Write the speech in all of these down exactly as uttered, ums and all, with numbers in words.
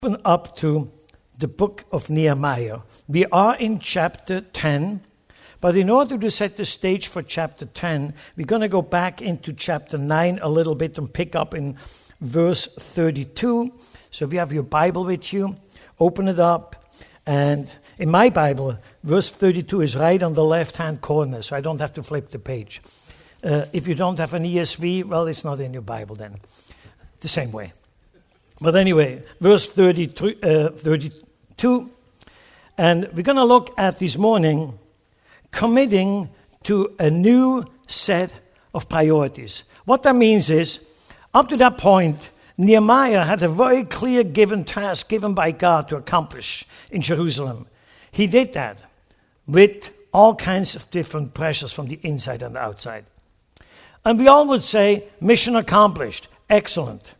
Open up to the book of Nehemiah. We are in chapter ten, but in order to set the stage for chapter ten, we're going to go back into chapter nine a little bit and pick up in verse thirty-two. So if you have your Bible with you, open it up. And in my Bible, verse thirty-two is right on the left-hand corner, so I don't have to flip the page. Uh, if you don't have an E S V, well, it's not in your Bible then. The same way. But anyway, verse thirty-three, uh, thirty-two, and we're going to look at this morning committing to a new set of priorities. What that means is, up to that point, Nehemiah had a very clear given task given by God to accomplish in Jerusalem. He did that with all kinds of different pressures from the inside and the outside. And we all would say, mission accomplished, excellent.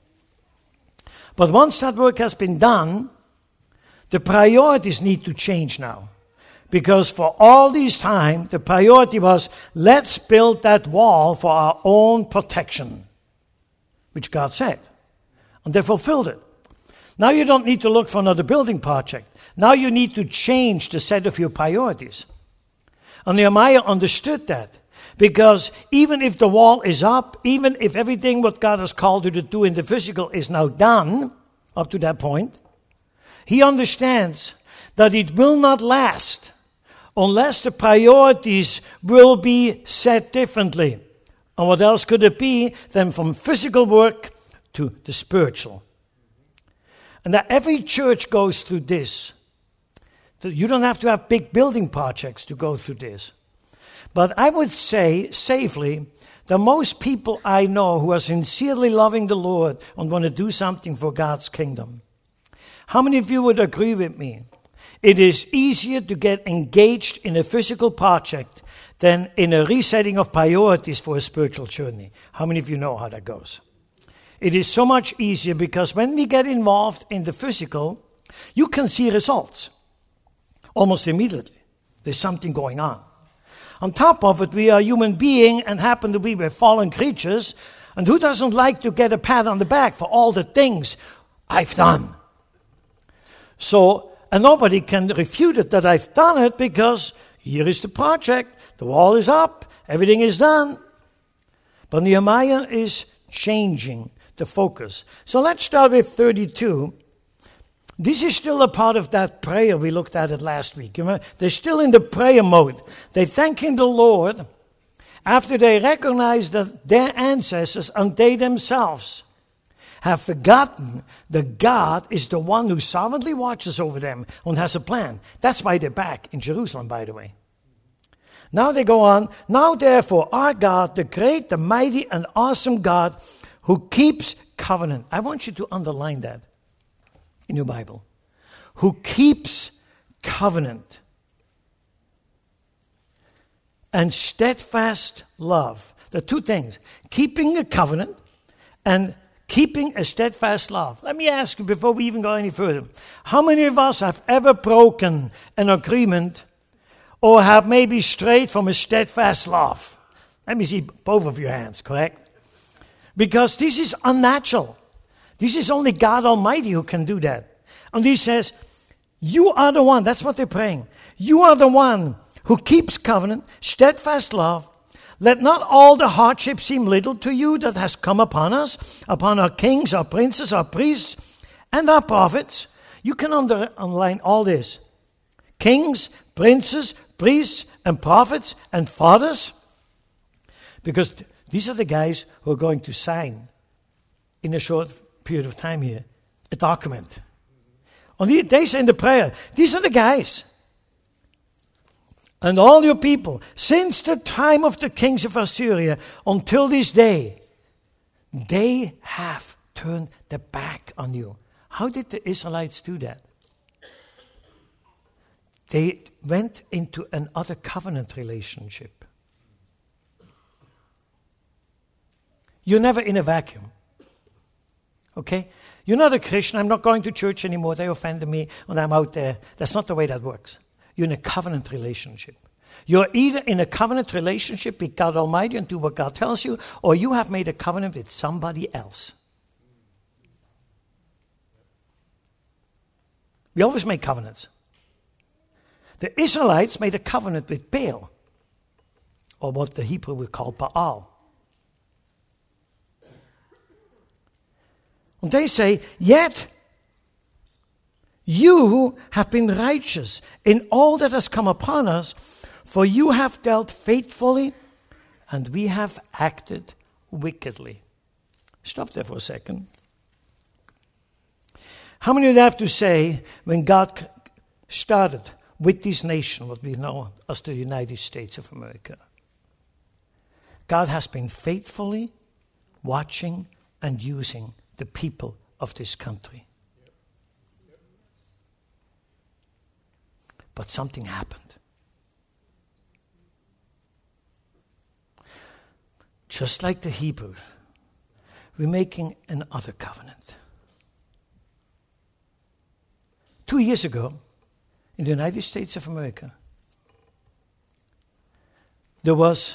But once that work has been done, the priorities need to change now. Because for all this time, the priority was, let's build that wall for our own protection, which God said. And they fulfilled it. Now you don't need to look for another building project. Now you need to change the set of your priorities. And Nehemiah understood that. Because even if the wall is up, even if everything what God has called you to do in the physical is now done, up to that point, he understands that it will not last unless the priorities will be set differently. And what else could it be than from physical work to the spiritual? And that every church goes through this. You don't have to have big building projects to go through this. But I would say safely that most people I know who are sincerely loving the Lord and want to do something for God's kingdom. How many of you would agree with me? It is easier to get engaged in a physical project than in a resetting of priorities for a spiritual journey. How many of you know how that goes? It is so much easier because when we get involved in the physical, you can see results almost immediately. There's something going on. On top of it, we are human beings and happen to be we're fallen creatures. And who doesn't like to get a pat on the back for all the things I've done? So, and nobody can refute it that I've done it because here is the project. The wall is up. Everything is done. But Nehemiah is changing the focus. So let's start with thirty-two. This is still a part of that prayer we looked at it last week. You remember? They're still in the prayer mode. They're thanking the Lord after they recognize that their ancestors and they themselves have forgotten that God is the one who sovereignly watches over them and has a plan. That's why they're back in Jerusalem, by the way. Now they go on. Now therefore, our God, the great, the mighty, and awesome God who keeps covenant. I want you to underline that in your Bible. Who keeps covenant and steadfast love. There are two things. Keeping a covenant and keeping a steadfast love. Let me ask you before we even go any further. How many of us have ever broken an agreement or have maybe strayed from a steadfast love? Let me see both of your hands, correct? Because this is unnatural. This is only God Almighty who can do that. And he says, you are the one, that's what they're praying. You are the one who keeps covenant, steadfast love. Let not all the hardship seem little to you that has come upon us, upon our kings, our princes, our priests, and our prophets. You can under, underline all this. Kings, princes, priests, and prophets, and fathers. Because th- these are the guys who are going to sign in a short period of time here, a document. And they say in the prayer, these are the guys. And all your people, since the time of the kings of Assyria until this day, they have turned their back on you. How did the Israelites do that? They went into another covenant relationship. You're never in a vacuum. Okay? You're not a Christian. I'm not going to church anymore. They offended me and I'm out there. That's not the way that works. You're in a covenant relationship. You're either in a covenant relationship with God Almighty and do what God tells you, or you have made a covenant with somebody else. We always make covenants. The Israelites made a covenant with Baal, or what the Hebrew would call Baal. And they say, yet you have been righteous in all that has come upon us, for you have dealt faithfully, and we have acted wickedly. Stop there for a second. How many would have to say, when God started with this nation, what we know as the United States of America, God has been faithfully watching and using the people of this country. But something happened. Just like the Hebrews, we're making another covenant. Two years ago, in the United States of America, there was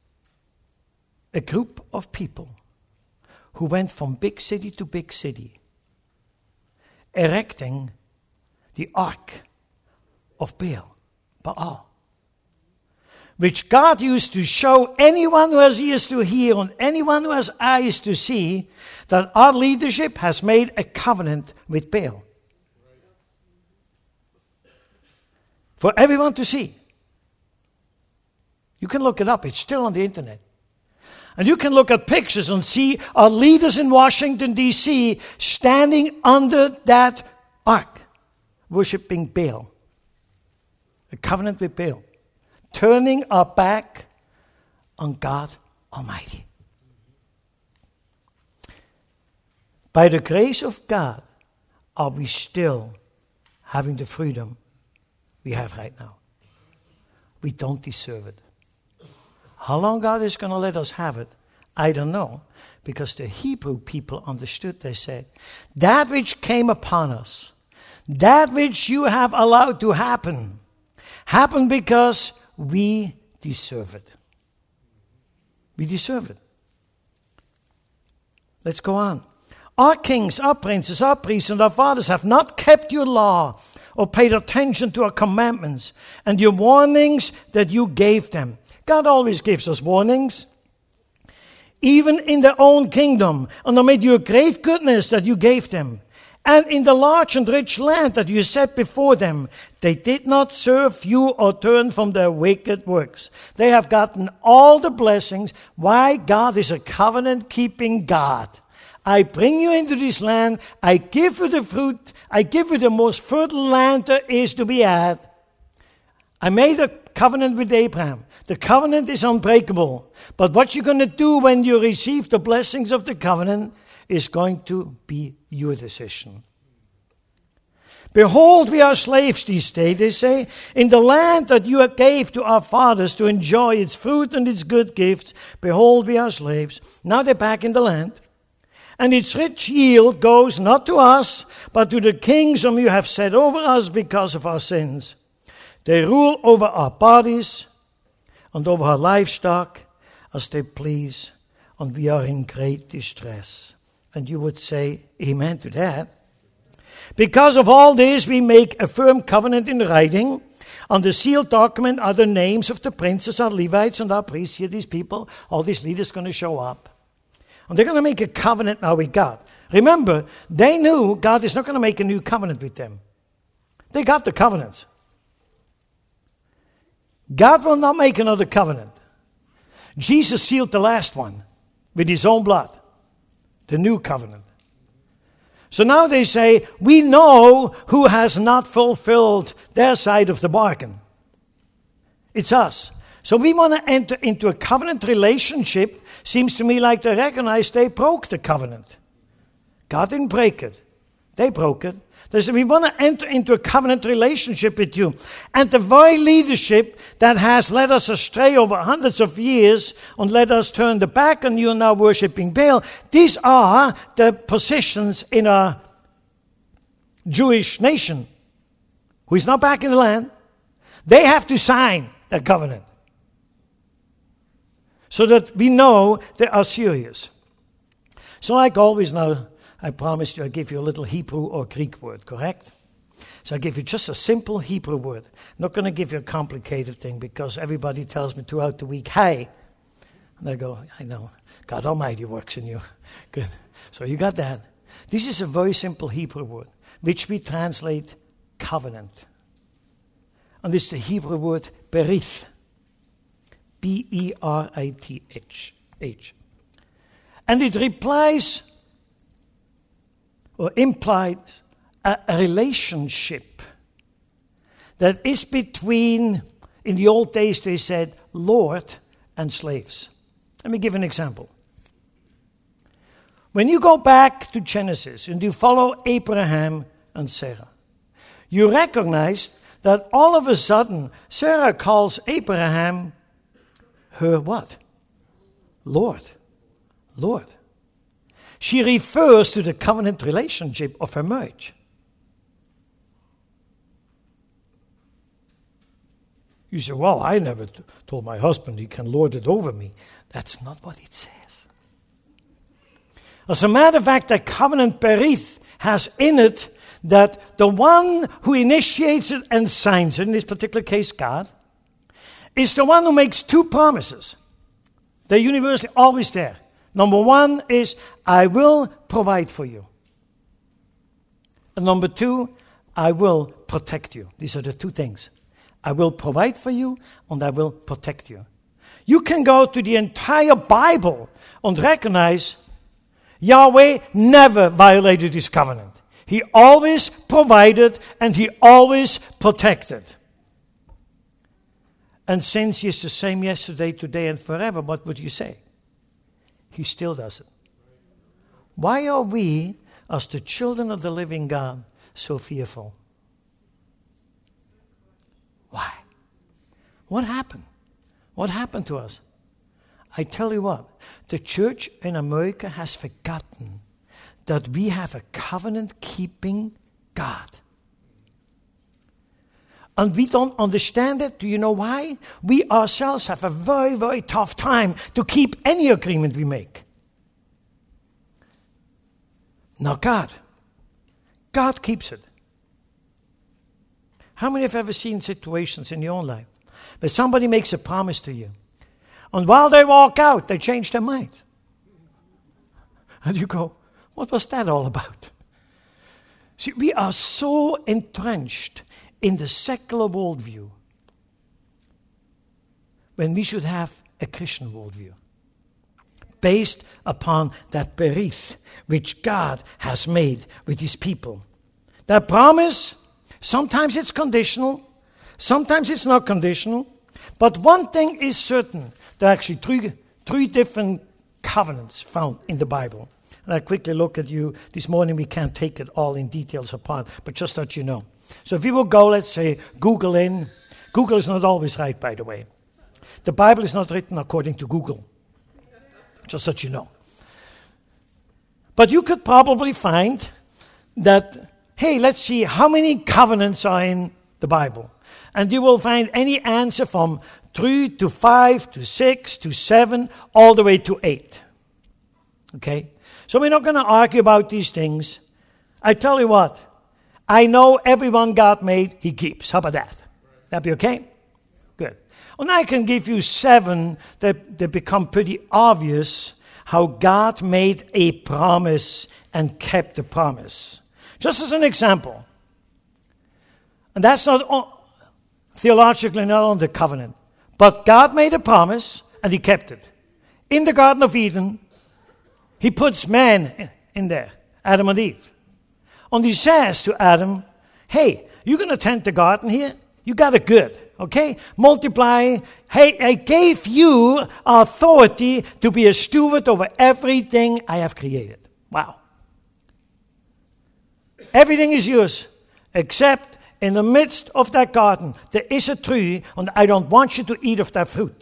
a group of people who went from big city to big city, erecting the Ark of Baal, Baal, which God used to show anyone who has ears to hear and anyone who has eyes to see that our leadership has made a covenant with Baal. For everyone to see. You can look it up. It's still on the internet. And you can look at pictures and see our leaders in Washington, D C standing under that ark, worshiping Baal. A covenant with Baal. Turning our back on God Almighty. By the grace of God, are we still having the freedom we have right now? We don't deserve it. How long God is going to let us have it, I don't know. Because the Hebrew people understood, they said, that which came upon us, that which you have allowed to happen, happened because we deserve it. We deserve it. Let's go on. Our kings, our princes, our priests, and our fathers have not kept your law or paid attention to our commandments and your warnings that you gave them. God always gives us warnings. Even in their own kingdom, and amid your great goodness that you gave them, and in the large and rich land that you set before them, they did not serve you or turn from their wicked works. They have gotten all the blessings. Why? God is a covenant-keeping God. I bring you into this land. I give you the fruit. I give you the most fertile land there is to be had. I made a covenant with Abraham. The covenant is unbreakable. But what you're going to do when you receive the blessings of the covenant is going to be your decision. Behold, we are slaves these days, they say, in the land that you gave to our fathers to enjoy its fruit and its good gifts. Behold, we are slaves. Now they're back in the land. And its rich yield goes not to us, but to the kings whom you have set over us because of our sins. They rule over our bodies and over our livestock as they please, and we are in great distress. And you would say, amen to that. Because of all this, we make a firm covenant in writing. On the sealed document are the names of the princes, our Levites, and our priests. Here, these people, all these leaders going to show up. And they're going to make a covenant now with God. Remember, they knew God is not going to make a new covenant with them. They got the covenants. God will not make another covenant. Jesus sealed the last one with his own blood. The new covenant. So now they say, we know who has not fulfilled their side of the bargain. It's us. So we want to enter into a covenant relationship. Seems to me like they recognize they broke the covenant. God didn't break it. They broke it. They said, we want to enter into a covenant relationship with you. And the very leadership that has led us astray over hundreds of years and let us turn the back on you and now worshiping Baal, these are the positions in our Jewish nation who is not back in the land. They have to sign that covenant so that we know they are serious. So like always now, I promised you I'd give you a little Hebrew or Greek word, correct? So I give you just a simple Hebrew word. I'm not going to give you a complicated thing because everybody tells me throughout the week, hey. And I go, I know. God Almighty works in you. Good. So you got that. This is a very simple Hebrew word, which we translate covenant. And it's the Hebrew word berith. B E R I T H. And it replies or implies a, a relationship that is between, in the old days they said, Lord and slaves. Let me give an example. When you go back to Genesis and you follow Abraham and Sarah, you recognize that all of a sudden Sarah calls Abraham her what? Lord. Lord. She refers to the covenant relationship of her marriage. You say, well, I never t- told my husband he can lord it over me. That's not what it says. As a matter of fact, the covenant berith has in it that the one who initiates it and signs it, in this particular case God, is the one who makes two promises. They're universally always there. Number one is, I will provide for you. And number two, I will protect you. These are the two things. I will provide for you and I will protect you. You can go to the entire Bible and recognize Yahweh never violated his covenant. He always provided and he always protected. And since he is the same yesterday, today, and forever, what would you say? He still does it. Why are we, as the children of the living God, so fearful? Why? What happened? What happened to us? I tell you what, the church in America has forgotten that we have a covenant-keeping God. And we don't understand it. Do you know why? We ourselves have a very, very tough time to keep any agreement we make. Not God. God keeps it. How many have ever seen situations in your own life where somebody makes a promise to you, and while they walk out, they change their mind? And you go, what was that all about? See, we are so entrenched in the secular worldview when we should have a Christian worldview based upon that berith which God has made with his people. That promise, sometimes it's conditional, sometimes it's not conditional, but one thing is certain. There are actually three, three different covenants found in the Bible. And I quickly look at you. This morning we can't take it all in details apart, but just that you know. So if you will go, let's say, Google in. Google is not always right, by the way. The Bible is not written according to Google. Just that you know. But you could probably find that, hey, let's see how many covenants are in the Bible. And you will find any answer from three to five to six to seven, all the way to eight. Okay? So we're not going to argue about these things. I tell you what. I know everyone God made, he keeps. How about that? That be okay? Good. And I can give you seven that, that become pretty obvious how God made a promise and kept the promise. Just as an example. And that's not all, theologically not on the covenant. But God made a promise and he kept it. In the Garden of Eden, he puts man in there, Adam and Eve. And he says to Adam, hey, you're going to tend the garden here? You got it good, okay? Multiply. Hey, I gave you authority to be a steward over everything I have created. Wow. Everything is yours, except in the midst of that garden, there is a tree, and I don't want you to eat of that fruit.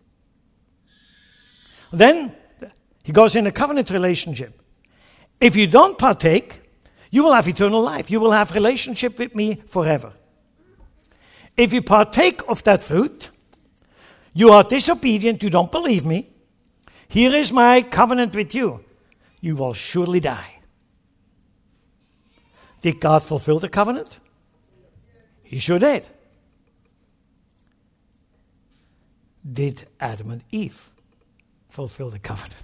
Then he goes in a covenant relationship. If you don't partake, you will have eternal life. You will have relationship with me forever. If you partake of that fruit, you are disobedient, you don't believe me. Here is my covenant with you. You will surely die. Did God fulfill the covenant? He sure did. Did Adam and Eve fulfill the covenant?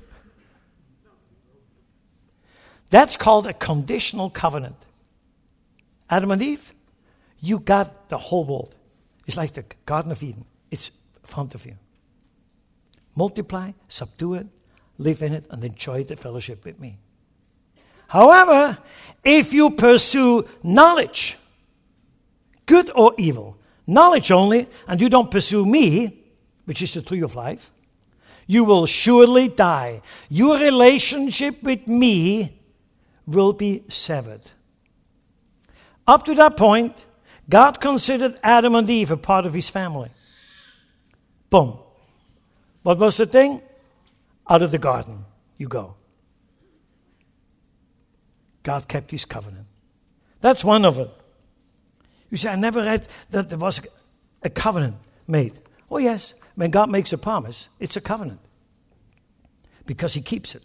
That's called a conditional covenant. Adam and Eve, you got the whole world. It's like the Garden of Eden. It's in front of you. Multiply, subdue it, live in it, and enjoy the fellowship with me. However, if you pursue knowledge, good or evil, knowledge only, and you don't pursue me, which is the tree of life, you will surely die. Your relationship with me will be severed. Up to that point, God considered Adam and Eve a part of his family. Boom. What was the thing? Out of the garden you go. God kept his covenant. That's one of it. You say, I never read that there was a covenant made. Oh yes, when God makes a promise, it's a covenant. Because he keeps it.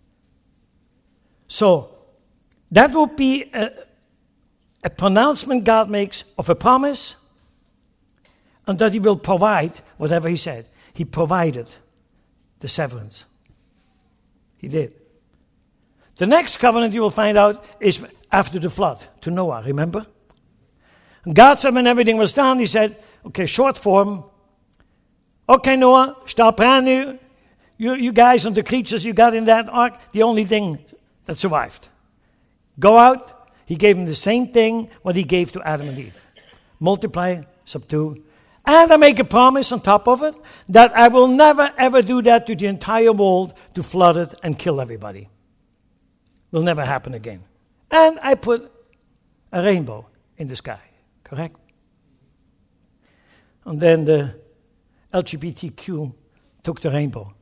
So, that would be a, a pronouncement God makes of a promise, and that he will provide whatever he said. He provided the severance. He did. The next covenant you will find out is after the flood, to Noah, remember? And God said when everything was done, he said, okay, short form. Okay, Noah, start brand new. You, you guys and the creatures you got in that ark, the only thing that survived. Go out. He gave them the same thing what he gave to Adam and Eve. Multiply, subdue. And I make a promise on top of it that I will never ever do that to the entire world, to flood it and kill everybody. Will never happen again. And I put a rainbow in the sky, correct? And then the L G B T Q took the rainbow.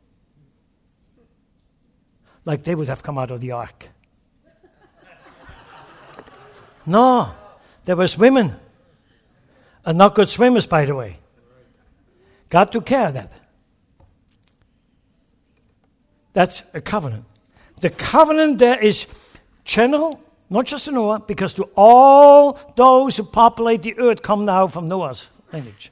Like they would have come out of the ark. No, there was women. And not good swimmers, by the way. God took care of that. That's a covenant. The covenant there is general, not just to Noah, because to all those who populate the earth come now from Noah's lineage.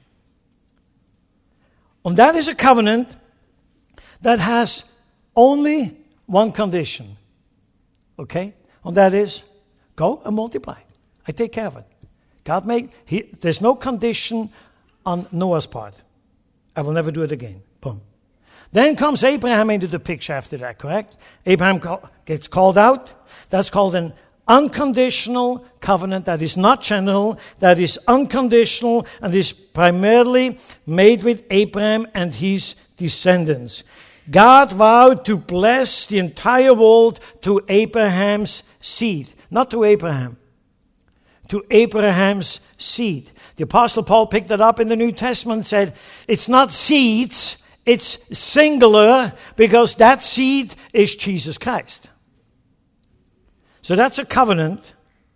And that is a covenant that has only one condition. Okay? And that is, go and multiply. I take care of it. God made, he, there's no condition on Noah's part. I will never do it again. Boom. Then comes Abraham into the picture after that, correct? Abraham call, gets called out. That's called an unconditional covenant that is not general, that is unconditional, and is primarily made with Abraham and his descendants. God vowed to bless the entire world to Abraham's seed, not to Abraham. To Abraham's seed. The Apostle Paul picked it up in the New Testament and said, it's not seeds, it's singular, because that seed is Jesus Christ. So that's a covenant.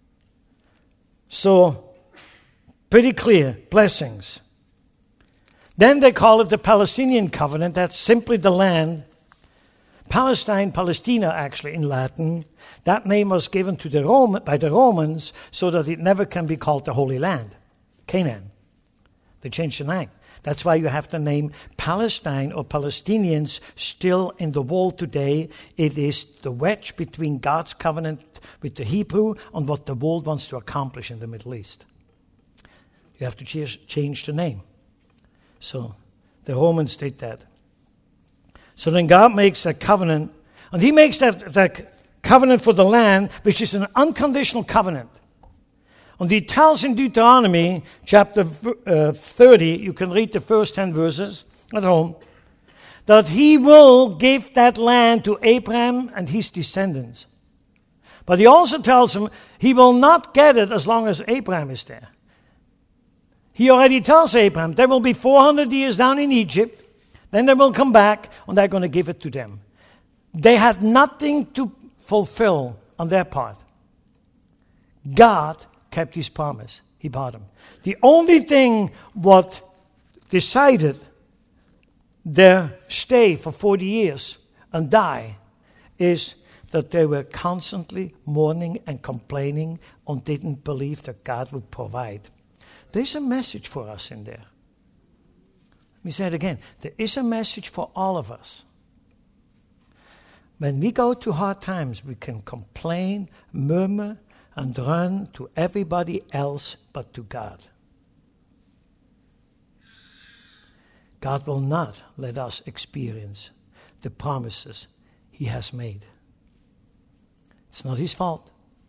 So, pretty clear, blessings. Then they call it the Palestinian covenant. That's simply the land. Palestine, Palestina actually in Latin, that name was given to the Rome, by the Romans so that it never can be called the Holy Land, Canaan. They changed the name. That's why you have the name Palestine or Palestinians still in the world today. It is the wedge between God's covenant with the Hebrew and what the world wants to accomplish in the Middle East. You have to change the name. So the Romans did that. So then God makes that covenant, and he makes that, that covenant for the land, which is an unconditional covenant. And he tells in Deuteronomy chapter uh, thirty, you can read the first ten verses at home, that he will give that land to Abraham and his descendants. But he also tells them he will not get it as long as Abraham is there. He already tells Abraham there will be four hundred years down in Egypt. Then they will come back, and they're going to give it to them. They had nothing to fulfill on their part. God kept his promise. He bought them. The only thing what decided their stay for forty years and die is that they were constantly mourning and complaining and didn't believe that God would provide. There's a message for us in there. Let me say it again. There is a message for all of us. When we go to hard times, we can complain, murmur, and run to everybody else but to God. God will not let us experience the promises He has made. It's not His fault.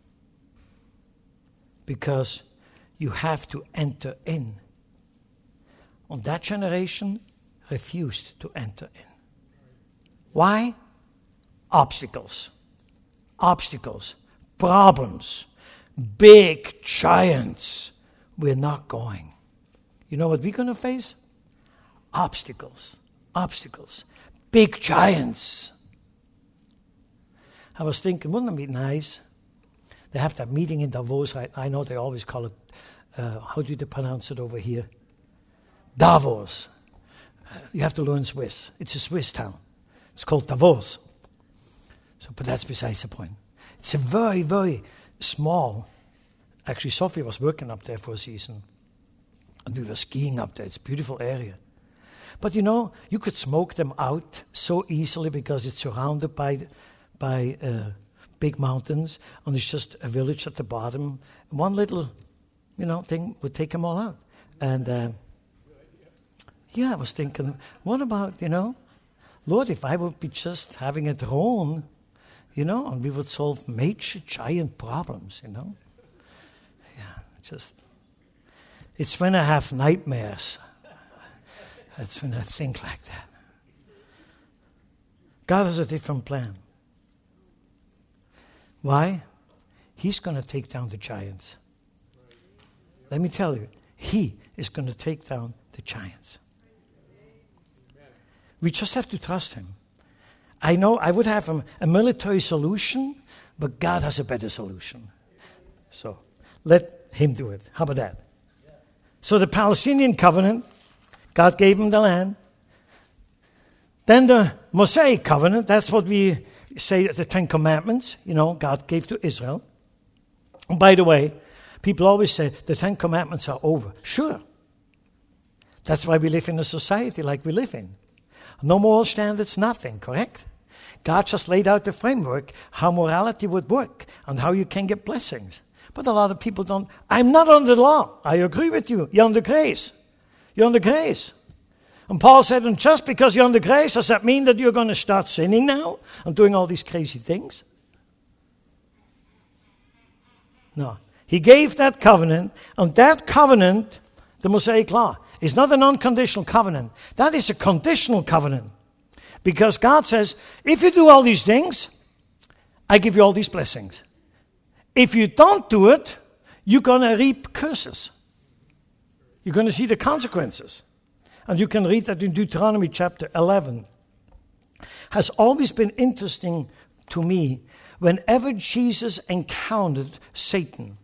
Because you have to enter in. And that generation refused to enter in. Why? Obstacles. Obstacles. Problems. Big giants. We're not going. You know what we're going to face? Obstacles. Obstacles. Big giants. I was thinking, wouldn't it be nice? They have that meeting in Davos. I, I know they always call it, uh, how do they pronounce it over here? Davos. Uh, you have to learn Swiss. It's a Swiss town. It's called Davos. So, but that's besides the point. It's a very, very small. Actually, Sophie was working up there for a season. And we were skiing up there. It's a beautiful area. But you know, you could smoke them out so easily because it's surrounded by, by uh, big mountains, and it's just a village at the bottom. One little, you know, thing would take them all out. And uh, yeah, I was thinking, what about, you know, Lord, if I would be just having a drone, you know, and we would solve major, giant problems, you know. Yeah, just, it's when I have nightmares. That's when I think like that. God has a different plan. Why? He's going to take down the giants. Let me tell you, He is going to take down the giants. We just have to trust Him. I know I would have a, a military solution, but God has a better solution. So let Him do it. How about that? So the Palestinian covenant, God gave them the land. Then the Mosaic covenant, that's what we say the Ten Commandments, you know, God gave to Israel. And by the way, people always say the Ten Commandments are over. Sure. That's why we live in a society like we live in. No moral standards, nothing, correct? God just laid out the framework, how morality would work and how you can get blessings. But a lot of people don't. I'm not under the law. I agree with you. You're under grace. You're under grace. And Paul said, and just because you're under grace, does that mean that you're going to start sinning now and doing all these crazy things? No. He gave that covenant, and that covenant, the Mosaic law, is not an unconditional covenant. That is a conditional covenant. Because God says, if you do all these things, I give you all these blessings. If you don't do it, you're going to reap curses. You're going to see the consequences. And you can read that in Deuteronomy chapter eleven. Has always been interesting to me whenever Jesus encountered Satan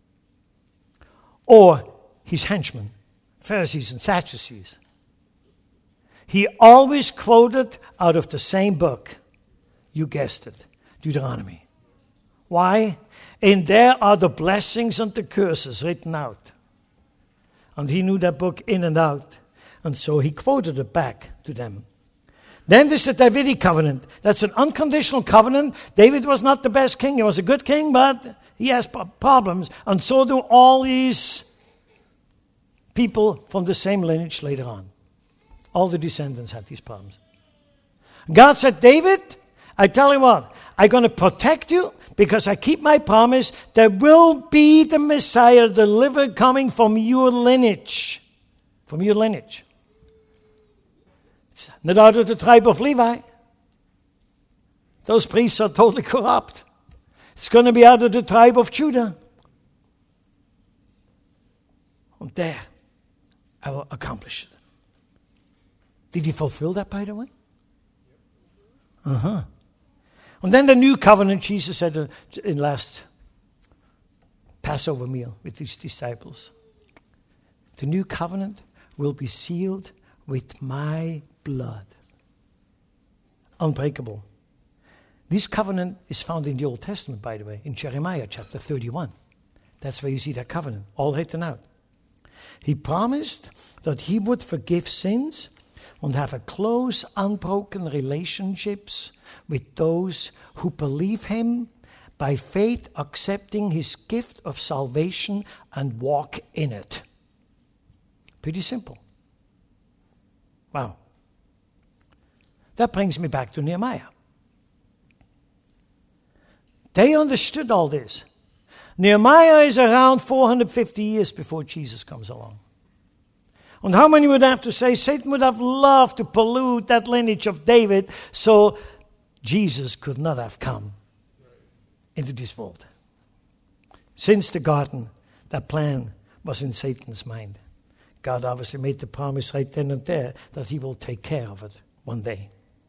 or his henchmen, Pharisees and Sadducees. He always quoted out of the same book. You guessed it, Deuteronomy. Why? In there are the blessings and the curses written out. And he knew that book in and out. And so he quoted it back to them. Then there's the Davidic covenant. That's an unconditional covenant. David was not the best king. He was a good king, but he has problems. And so do all these people from the same lineage later on. All the descendants had these problems. God said, David, I tell you what, I'm going to protect you because I keep my promise. There will be the Messiah delivered coming from your lineage. From your lineage. It's not out of the tribe of Levi. Those priests are totally corrupt. It's going to be out of the tribe of Judah. And there, I will accomplish it. Did he fulfill that, by the way? Uh-huh. And then the new covenant, Jesus said in last Passover meal with his disciples. The new covenant will be sealed with my blood. Unbreakable. This covenant is found in the Old Testament, by the way, in Jeremiah chapter thirty-one. That's where you see that covenant, all written out. He promised that he would forgive sins and have a close, unbroken relationships with those who believe him, by faith accepting his gift of salvation and walk in it. Pretty simple. Wow. That brings me back to Nehemiah. They understood all this. Nehemiah is around four hundred fifty years before Jesus comes along. And how many would have to say Satan would have loved to pollute that lineage of David so Jesus could not have come into this world? Since the garden, that plan was in Satan's mind. God obviously made the promise right then and there that he will take care of it one day.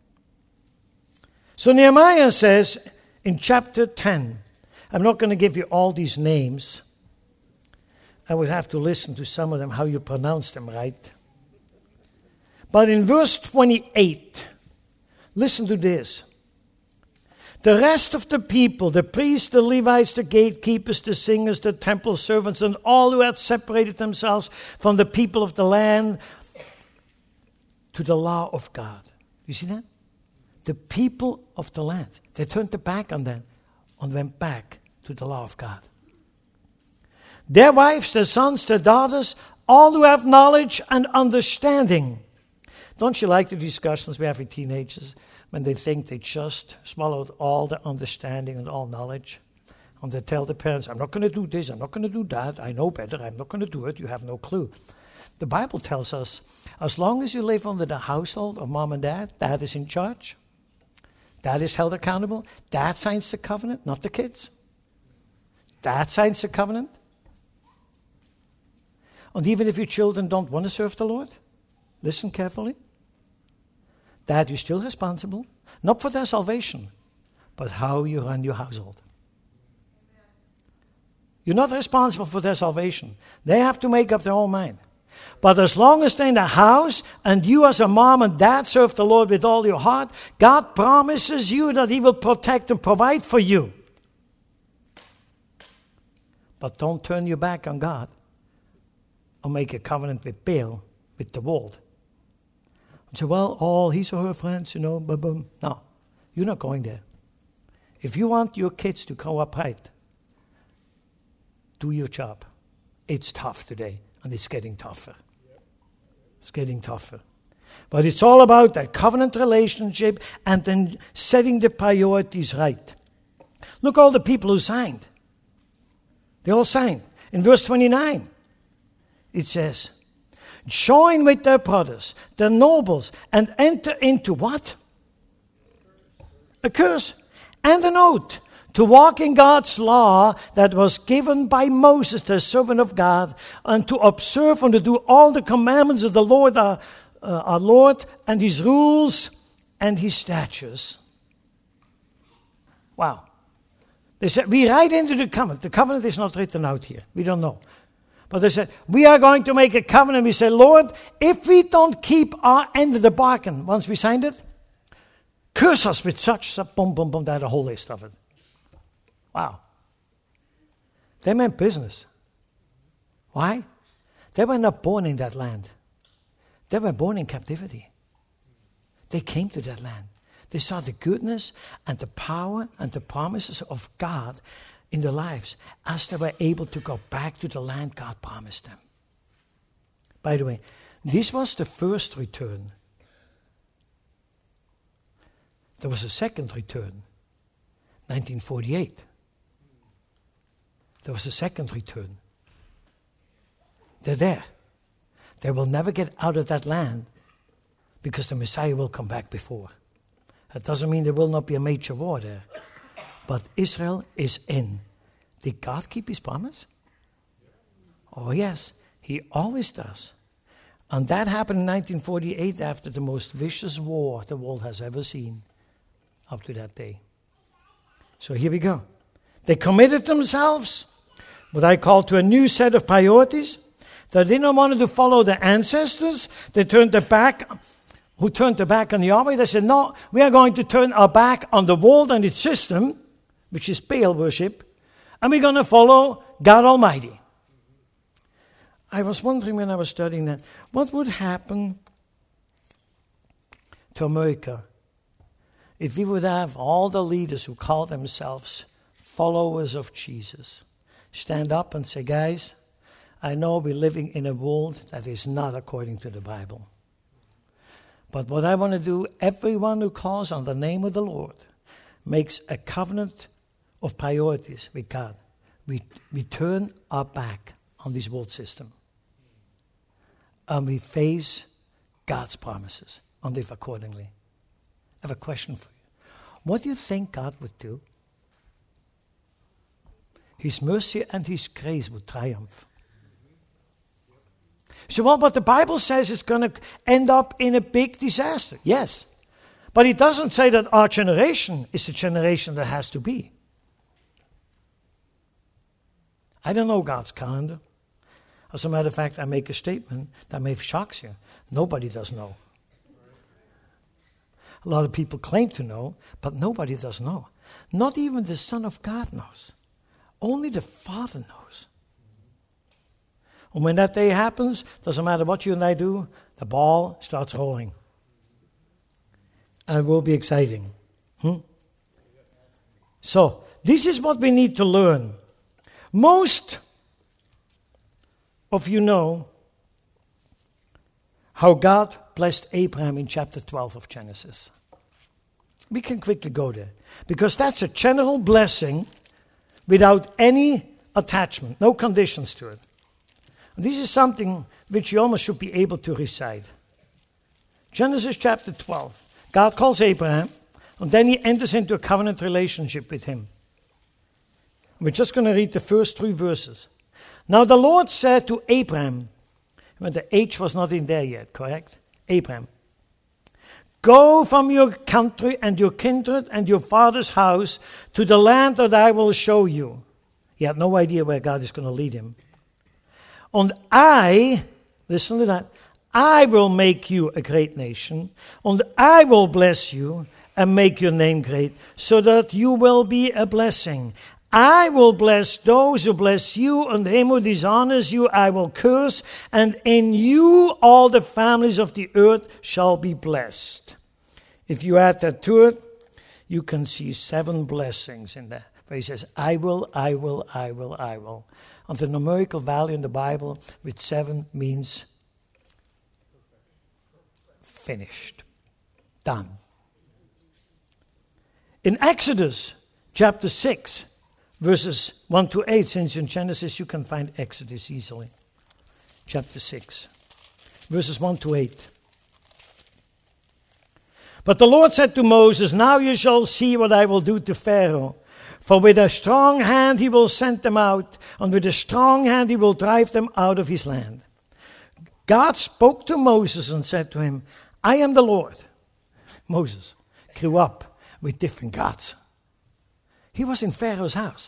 So Nehemiah says in chapter ten, I'm not going to give you all these names. I would have to listen to some of them, how you pronounce them right. But in verse twenty-eight, listen to this. The rest of the people, the priests, the Levites, the gatekeepers, the singers, the temple servants, and all who had separated themselves from the people of the land to the law of God. You see that? The people of the land. They turned their back on them and went back to the law of God. Their wives, their sons, their daughters, all who have knowledge and understanding. Don't you like the discussions we have with teenagers when they think they just swallowed all the understanding and all knowledge? And they tell the parents, I'm not going to do this, I'm not going to do that, I know better, I'm not going to do it, you have no clue. The Bible tells us, as long as you live under the household of mom and dad, dad is in charge. Dad is held accountable. Dad signs the covenant, not the kids. Dad signs the covenant. And even if your children don't want to serve the Lord, listen carefully. Dad, you're still responsible, not for their salvation, but how you run your household. You're not responsible for their salvation. They have to make up their own mind. But as long as they're in the house and you as a mom and dad serve the Lord with all your heart, God promises you that he will protect and provide for you. But don't turn your back on God or make a covenant with Baal, with the world. And say, well, all his or her friends, you know, boom, boom. No, you're not going there. If you want your kids to grow up right, do your job. It's tough today, and it's getting tougher. It's getting tougher. But it's all about that covenant relationship and then setting the priorities right. Look, all the people who signed. They all signed. In verse twenty-nine, it says, join with their brothers, their nobles, and enter into what? A curse and an oath to walk in God's law that was given by Moses, the servant of God, and to observe and to do all the commandments of the Lord, our, uh, our Lord, and his rules and his statutes. Wow. They said, we write into the covenant. The covenant is not written out here. We don't know. But they said, we are going to make a covenant. We say, Lord, if we don't keep our end of the bargain once we signed it, curse us with such, boom, boom, boom, they had a whole list of it. Wow. They meant business. Why? They were not born in that land. They were born in captivity. They came to that land. They saw the goodness and the power and the promises of God in their lives as they were able to go back to the land God promised them. By the way, this was the first return. There was a second return, nineteen forty-eight. There was a second return. They're there. They will never get out of that land because the Messiah will come back before. That doesn't mean there will not be a major war there. But Israel is in. Did God keep his promise? Oh yes, he always does. And that happened in nineteen forty-eight after the most vicious war the world has ever seen up to that day. So here we go. They committed themselves, what I call, to a new set of priorities. They didn't want to follow their ancestors. They turned their back, who turned their back on Yahweh. They said, no, we are going to turn our back on the world and its system, which is Baal worship, and we're going to follow God Almighty. I was wondering when I was studying that, what would happen to America if we would have all the leaders who call themselves followers of Jesus stand up and say, guys, I know we're living in a world that is not according to the Bible. But what I want to do, everyone who calls on the name of the Lord makes a covenant of priorities with God. We, we turn our back on this world system. And we face God's promises and live accordingly. I have a question for you. What do you think God would do? His mercy and His grace would triumph. So what, what the Bible says is going to end up in a big disaster. Yes. But it doesn't say that our generation is the generation that has to be. I don't know God's calendar. As a matter of fact, I make a statement that may shock you. Nobody does know. A lot of people claim to know, but nobody does know. Not even the Son of God knows. Only the Father knows. And when that day happens, doesn't matter what you and I do, the ball starts rolling. And it will be exciting. Hmm? So, this is what we need to learn. Most of you know how God blessed Abraham in chapter twelve of Genesis. We can quickly go there. Because that's a general blessing without any attachment, no conditions to it. And this is something which you almost should be able to recite. Genesis chapter twelve. God calls Abraham, and then he enters into a covenant relationship with him. We're just going to read the first three verses. Now the Lord said to Abraham, when the H was not in there yet, correct? Abraham. Go from your country and your kindred and your father's house to the land that I will show you. He had no idea where God is going to lead him. And I, listen to that, I will make you a great nation, and I will bless you and make your name great, so that you will be a blessing. I will bless those who bless you, and him who dishonors you I will curse, and in you all the families of the earth shall be blessed. If you add that to it, you can see seven blessings in there, where he says, I will, I will, I will, I will. And the numerical value in the Bible with seven means finished, done. In Exodus chapter six, verses one to eight, since in Genesis you can find Exodus easily. Chapter six, verses one to eight. But the Lord said to Moses, now you shall see what I will do to Pharaoh. For with a strong hand he will send them out, and with a strong hand he will drive them out of his land. God spoke to Moses and said to him, I am the Lord. Moses grew up with different gods. He was in Pharaoh's house.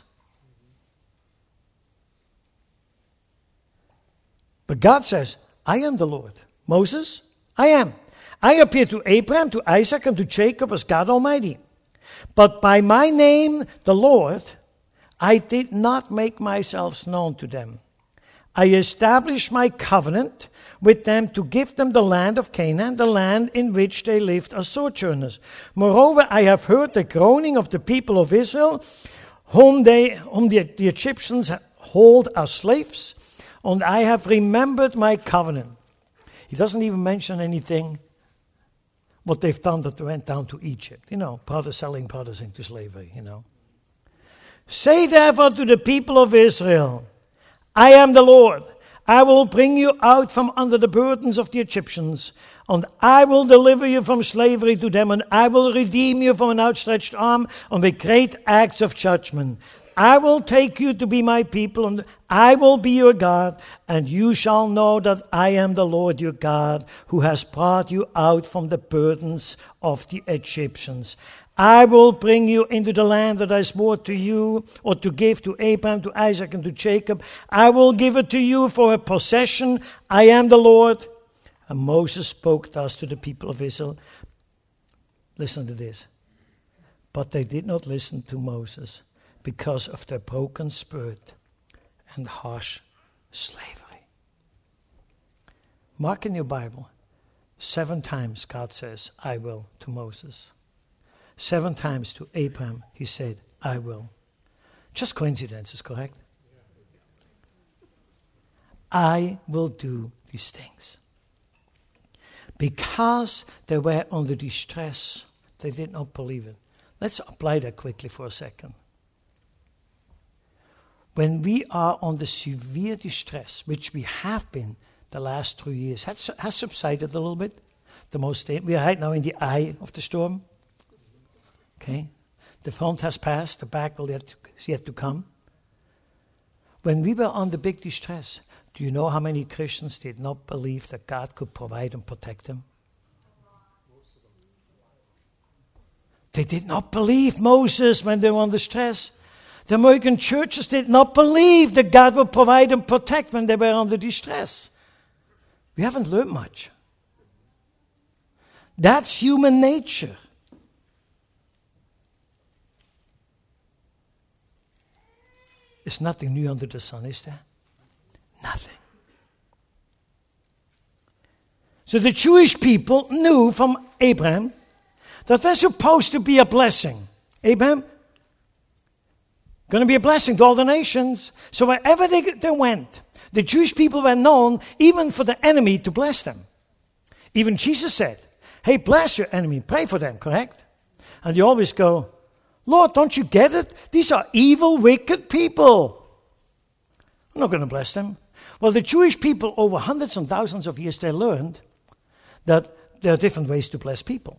But God says, I am the Lord. Moses, I am. I appeared to Abraham, to Isaac, and to Jacob as God Almighty. But by my name, the Lord, I did not make myself known to them. I established my covenant with them to give them the land of Canaan, the land in which they lived as sojourners. Moreover, I have heard the groaning of the people of Israel, whom, they, whom the, the Egyptians hold as slaves, and I have remembered my covenant. He doesn't even mention anything what they've done that went down to Egypt. You know, brothers selling brothers into slavery, you know. Say therefore to the people of Israel, I am the Lord. I will bring you out from under the burdens of the Egyptians, and I will deliver you from slavery to them, and I will redeem you from an outstretched arm and with great acts of judgment. I will take you to be my people, and I will be your God, and you shall know that I am the Lord your God, who has brought you out from the burdens of the Egyptians. I will bring you into the land that I swore to you, or to give to Abraham, to Isaac, and to Jacob. I will give it to you for a possession. I am the Lord. And Moses spoke thus to the people of Israel. Listen to this. But they did not listen to Moses because of their broken spirit and harsh slavery. Mark in your Bible, seven times God says, I will, to Moses. Seven times to Abraham, he said, I will. Just coincidences, correct? I will do these things. Because they were under distress, they did not believe it. Let's apply that quickly for a second. When we are under severe distress, which we have been the last three years, has, has subsided a little bit. The most we are right now in the eye of the storm. Okay, the front has passed, the back will yet to, yet to come. When we were under big distress, do you know how many Christians did not believe that God could provide and protect them? They did not believe Moses when they were under stress. The American churches did not believe that God would provide and protect when they were under distress. We haven't learned much. That's human nature. There's nothing new under the sun, is there? Nothing. So the Jewish people knew from Abraham that they're supposed to be a blessing. Abraham, going to be a blessing to all the nations. So wherever they, they went, the Jewish people were known even for the enemy to bless them. Even Jesus said, hey, bless your enemy, pray for them, correct? And you always go, Lord, don't you get it? These are evil, wicked people. I'm not going to bless them. Well, the Jewish people, over hundreds and thousands of years, they learned that there are different ways to bless people.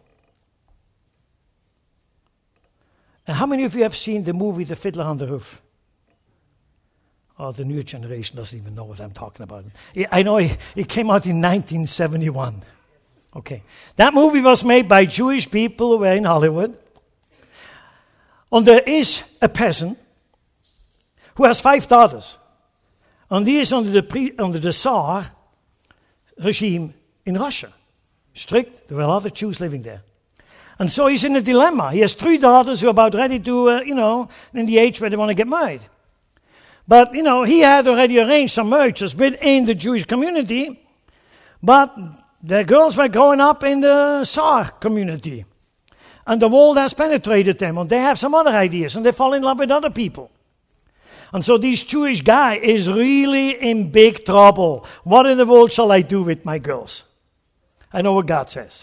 And how many of you have seen the movie The Fiddler on the Roof? Oh, the new generation doesn't even know what I'm talking about. I know it, it came out in nineteen seventy-one. Okay. That movie was made by Jewish people who were in Hollywood. And there is a peasant who has five daughters. And he is under the, pre, under the Tsar regime in Russia. Strict. There were a lot of Jews living there. And so he's in a dilemma. He has three daughters who are about ready to, uh, you know, in the age where they want to get married. But, you know, he had already arranged some marriages within the Jewish community. But the girls were growing up in the Tsar community. And the world has penetrated them. And they have some other ideas. And they fall in love with other people. And so this Jewish guy is really in big trouble. What in the world shall I do with my girls? I know what God says.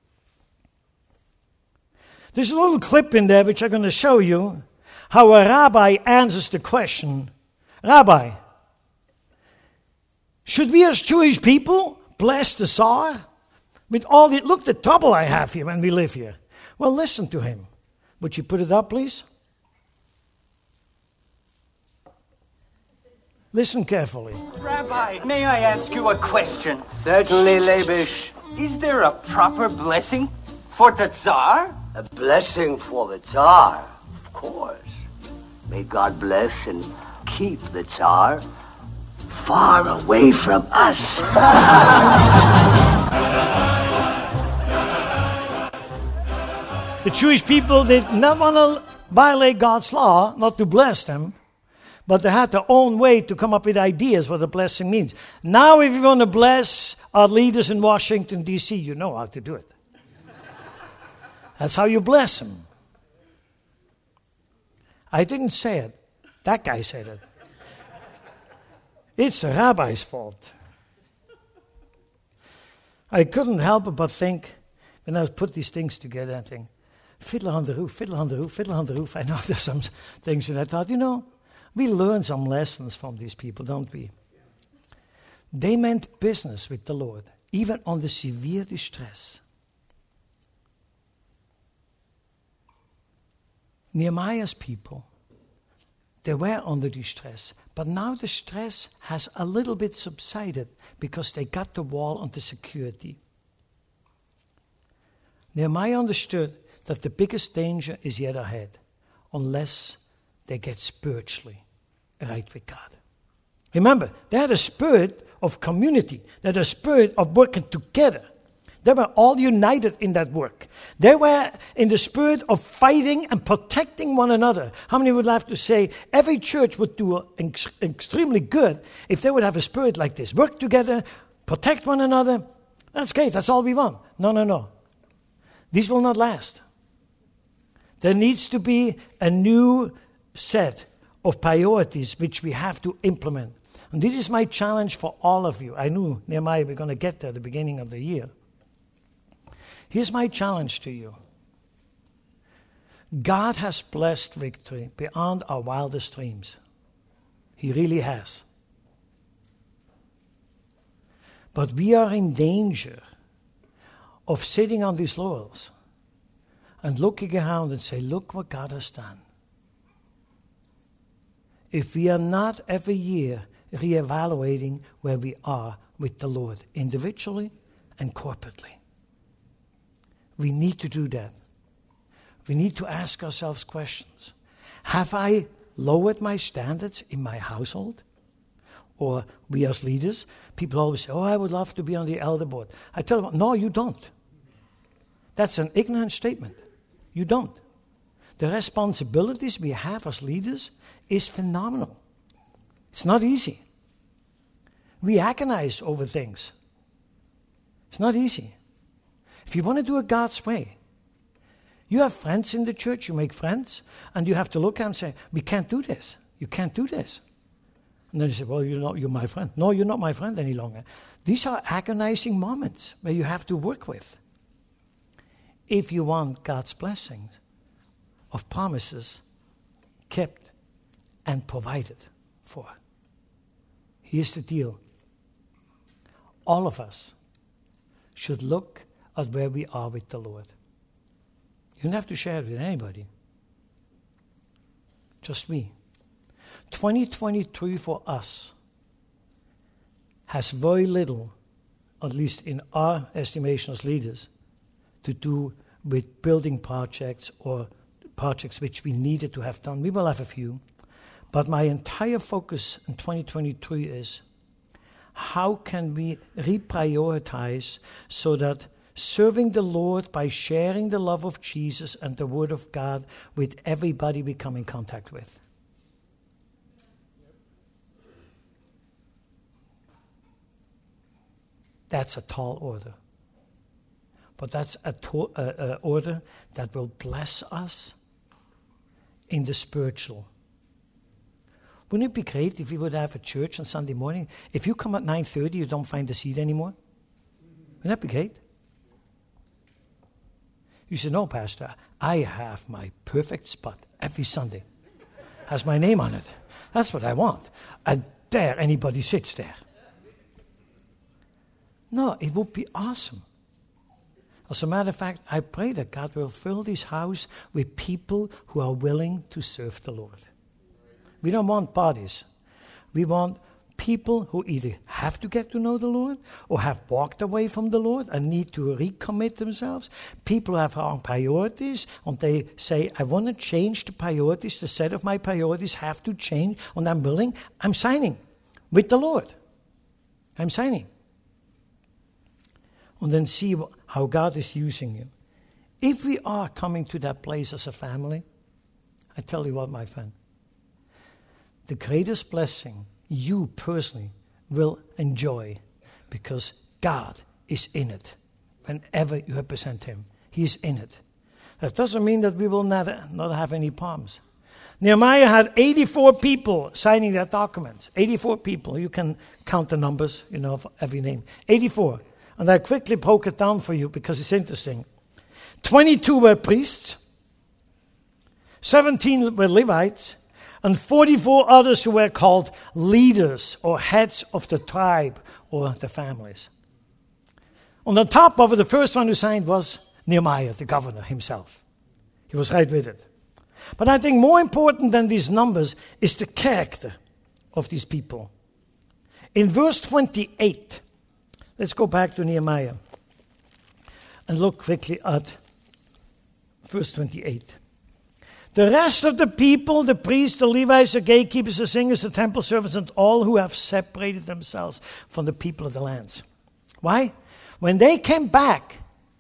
There's a little clip in there which I'm going to show you how a rabbi answers the question, Rabbi, should we as Jewish people bless the Tsar? With all the, look the trouble I have here when we live here. Well, listen to him. Would you put it up, please? Listen carefully. Rabbi, may I ask you a question? Certainly, Leibish. Is there a proper blessing for the Tsar? A blessing for the Tsar, of course. May God bless and keep the Tsar far away from us. The Jewish people did not want to violate God's law, not to bless them, but they had their own way to come up with ideas what the blessing means. Now, if you want to bless our leaders in Washington, D C, you know how to do it. That's how you bless them. I didn't say it. That guy said it. It's the rabbi's fault. I couldn't help but think, when I put these things together, I think, fiddler on the roof, fiddler on the roof, fiddler on the roof. I know there's some things, and I thought, you know, we learn some lessons from these people, don't we? They meant business with the Lord, even under severe distress. Nehemiah's people, they were under distress, but now the stress has a little bit subsided because they got the wall and the security. Nehemiah understood that the biggest danger is yet ahead unless they get spiritually right with God. Remember, they had a spirit of community. They had a spirit of working together. They were all united in that work. They were in the spirit of fighting and protecting one another. How many would like to say every church would do ex- extremely good if they would have a spirit like this? Work together, protect one another. That's great. That's all we want. No, no, no. These will not last. There needs to be a new set of priorities which we have to implement. And this is my challenge for all of you. I knew, Nehemiah, we're going to get there at the beginning of the year. Here's my challenge to you. God has blessed Victory beyond our wildest dreams. He really has. But we are in danger of sitting on these laurels and looking around and say, look what God has done. If we are not every year reevaluating where we are with the Lord, individually and corporately. We need to do that. We need to ask ourselves questions. Have I lowered my standards in my household? Or we as leaders, people always say, oh, I would love to be on the elder board. I tell them, no, you don't. That's an ignorant statement. You don't. The responsibilities we have as leaders is phenomenal. It's not easy. We agonize over things. It's not easy. If you want to do it God's way, you have friends in the church, you make friends, and you have to look at them and say, we can't do this. You can't do this. And then you say, well, you're not, you're my friend. No, you're not my friend any longer. These are agonizing moments where you have to work with. If you want God's blessings of promises kept and provided for. Here's the deal. All of us should look at where we are with the Lord. You don't have to share it with anybody. Just me. twenty twenty-three for us has very little, at least in our estimation as leaders, to do with building projects or projects which we needed to have done. We will have a few. But my entire focus in twenty twenty-three is how can we reprioritize so that serving the Lord by sharing the love of Jesus and the Word of God with everybody we come in contact with. That's a tall order. But that's a, to- uh, uh, order that will bless us in the spiritual. Wouldn't it be great if we would have a church on Sunday morning? If you come at nine thirty, you don't find the seat anymore? Wouldn't that be great? You say, no, Pastor, I have my perfect spot every Sunday. Has my name on it. That's what I want. And there, anybody sits there. No, it would be awesome. As a matter of fact, I pray that God will fill this house with people who are willing to serve the Lord. We don't want bodies. We want people who either have to get to know the Lord or have walked away from the Lord and need to recommit themselves. People who have wrong priorities and they say, I want to change the priorities. The set of my priorities have to change and I'm willing. I'm signing with the Lord. I'm signing. And then see how God is using you. If we are coming to that place as a family, I tell you what, my friend, the greatest blessing you personally will enjoy because God is in it. Whenever you represent Him, He is in it. That doesn't mean that we will not, not have any problems. Nehemiah had eighty-four people signing their documents. eighty-four people. You can count the numbers, you know, of every name. eighty-four. And I quickly broke it down for you because it's interesting. twenty-two were priests. seventeen were Levites. And forty-four others who were called leaders or heads of the tribe or the families. On the top of it, the first one who signed was Nehemiah, the governor himself. He was right with it. But I think more important than these numbers is the character of these people. In verse twenty-eight, let's go back to Nehemiah and look quickly at verse twenty-eight. The rest of the people, the priests, the Levites, the gatekeepers, the singers, the temple servants, and all who have separated themselves from the people of the lands. Why? When they came back,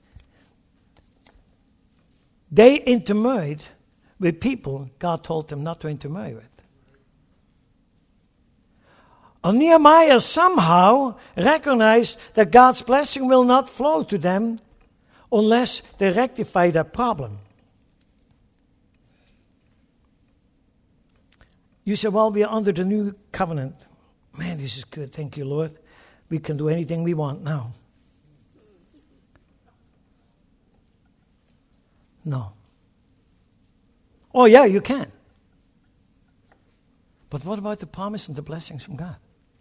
they intermarried with people God told them not to intermarry with. And Nehemiah somehow recognized that God's blessing will not flow to them unless they rectify that problem. You say, well, we are under the new covenant. Man, this is good. Thank you, Lord. We can do anything we want now. No. Oh, yeah, you can. But what about the promise and the blessings from God?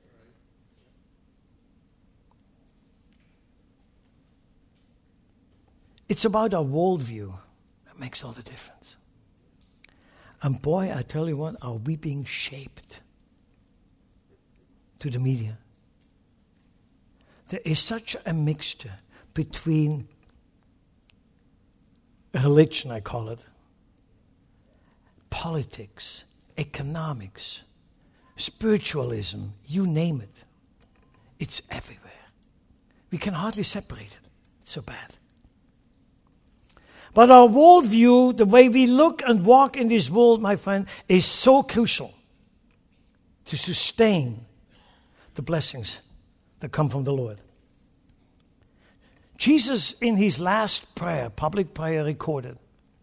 It's about our worldview that makes all the difference. And boy, I tell you what, are we being shaped to the media? There is such a mixture between religion, I call it, politics, economics, spiritualism, you name it. It's everywhere. We can hardly separate it. It's so bad. But our worldview, the way we look and walk in this world, my friend, is so crucial to sustain the blessings that come from the Lord. Jesus, in his last prayer, public prayer recorded,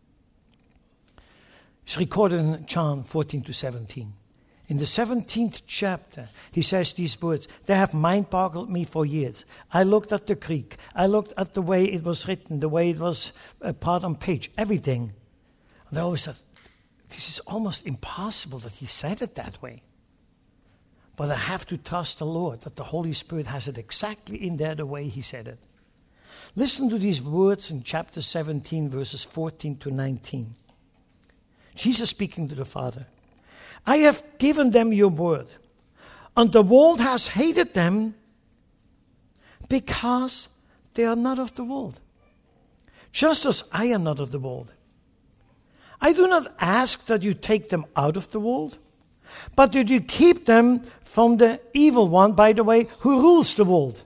it's recorded in John fourteen to seventeen. In the seventeenth chapter, he says these words, they have mind-boggled me for years. I looked at the Greek. I looked at the way it was written, the way it was uh, part on page, everything. And I always thought, this is almost impossible that he said it that way. But I have to trust the Lord that the Holy Spirit has it exactly in there the way he said it. Listen to these words in chapter seventeen, verses fourteen to nineteen. Jesus speaking to the Father. I have given them your word, and the world has hated them because they are not of the world, just as I am not of the world. I do not ask that you take them out of the world, but that you keep them from the evil one, by the way, who rules the world.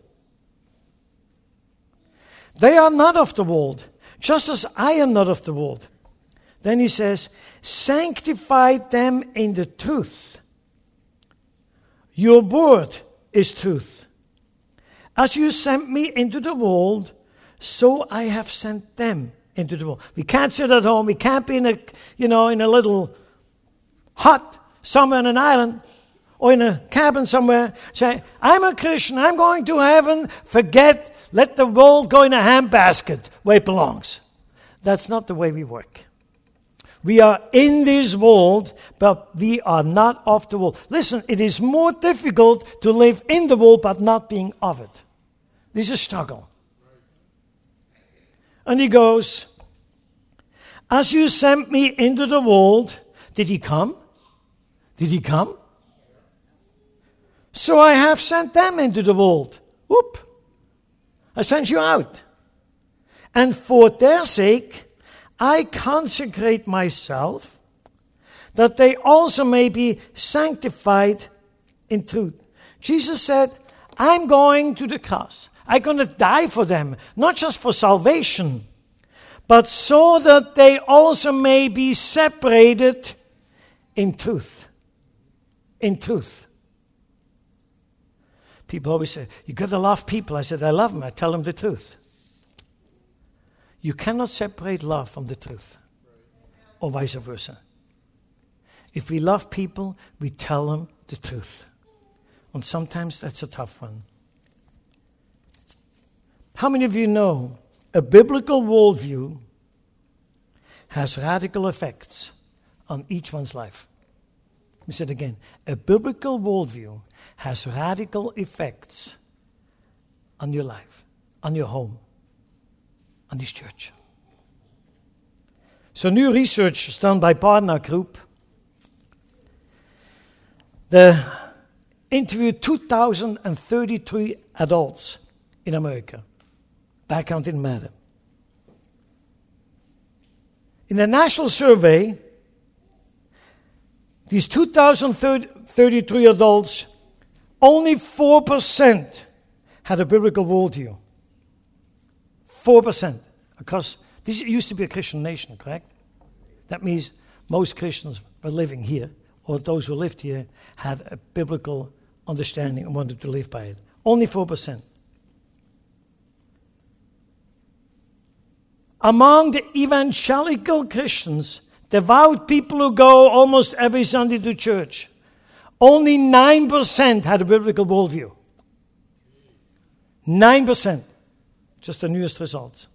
They are not of the world, just as I am not of the world. Then he says, sanctify them in the truth. Your word is truth. As you sent me into the world, so I have sent them into the world. We can't sit at home. We can't be in a, you know, in a little hut somewhere on an island or in a cabin somewhere. Say, I'm a Christian. I'm going to heaven. Forget, let the world go in a handbasket where it belongs. That's not the way we work. We are in this world, but we are not of the world. Listen, it is more difficult to live in the world, but not being of it. This is a struggle. And he goes, as you sent me into the world, did he come? Did he come? So I have sent them into the world. Whoop. I sent you out. And for their sake, I consecrate myself, that they also may be sanctified in truth. Jesus said, I'm going to the cross. I'm going to die for them, not just for salvation, but so that they also may be separated in truth. In truth. People always say, you got to love people. I said, I love them. I tell them the truth. You cannot separate love from the truth, or vice versa. If we love people, we tell them the truth. And sometimes that's a tough one. How many of you know a biblical worldview has radical effects on each one's life? Let me say it again. A biblical worldview has radical effects on your life, on your home, on this church. So new research is done by Barna Group. They interviewed two thousand thirty-three adults in America. Background didn't matter. In the national survey, these two thousand thirty-three adults, only four percent had a biblical worldview. four percent. Because this used to be a Christian nation, correct? That means most Christians were living here, or those who lived here had a biblical understanding and wanted to live by it. Only four percent. Among the evangelical Christians, devout people who go almost every Sunday to church, only nine percent had a biblical worldview. nine percent. Just the newest results.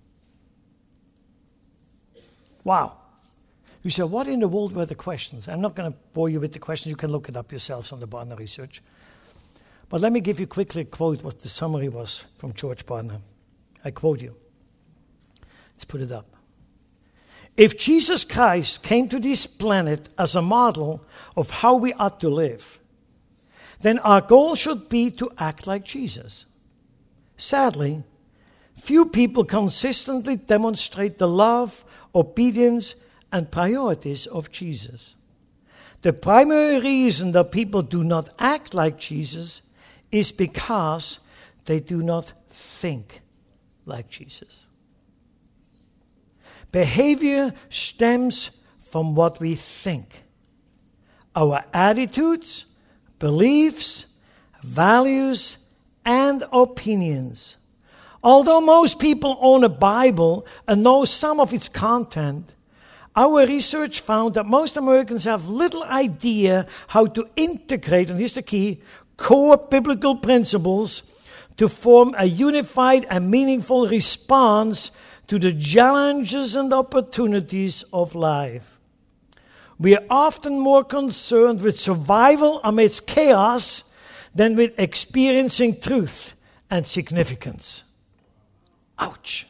Wow. You say, what in the world were the questions? I'm not going to bore you with the questions. You can look it up yourselves on the Barna Research. But let me give you quickly a quote what the summary was from George Barna. I quote you. Let's put it up. If Jesus Christ came to this planet as a model of how we ought to live, then our goal should be to act like Jesus. Sadly, few people consistently demonstrate the love, obedience, and priorities of Jesus. The primary reason that people do not act like Jesus is because they do not think like Jesus. Behavior stems from what we think. Our attitudes, beliefs, values, and opinions. Although most people own a Bible and know some of its content, our research found that most Americans have little idea how to integrate, and here's the key, core biblical principles to form a unified and meaningful response to the challenges and opportunities of life. We are often more concerned with survival amidst chaos than with experiencing truth and significance. Ouch.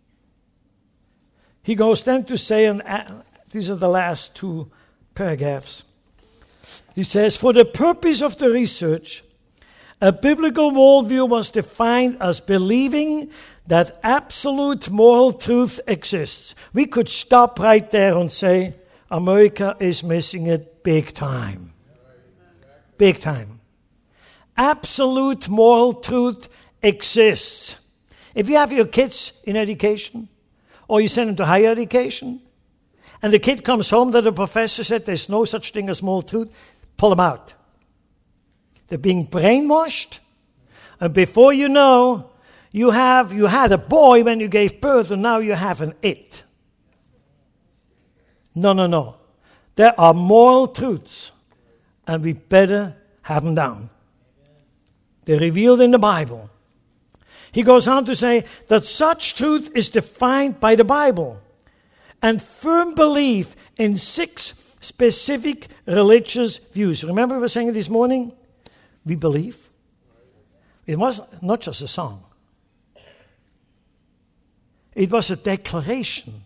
He goes then to say, and these are the last two paragraphs. He says, for the purpose of the research, a biblical worldview was defined as believing that absolute moral truth exists. We could stop right there and say, America is missing it big time. Big time. Absolute moral truth exists. If you have your kids in education, or you send them to higher education, and the kid comes home that the professor said there's no such thing as moral truth, pull them out. They're being brainwashed, and before you know, you have you had a boy when you gave birth, and now you have an it. No, no, no. There are moral truths, and we better have them down. They're revealed in the Bible. He goes on to say that such truth is defined by the Bible and firm belief in six specific religious views. Remember we were saying this morning? We believe. It was not just a song. It was a declaration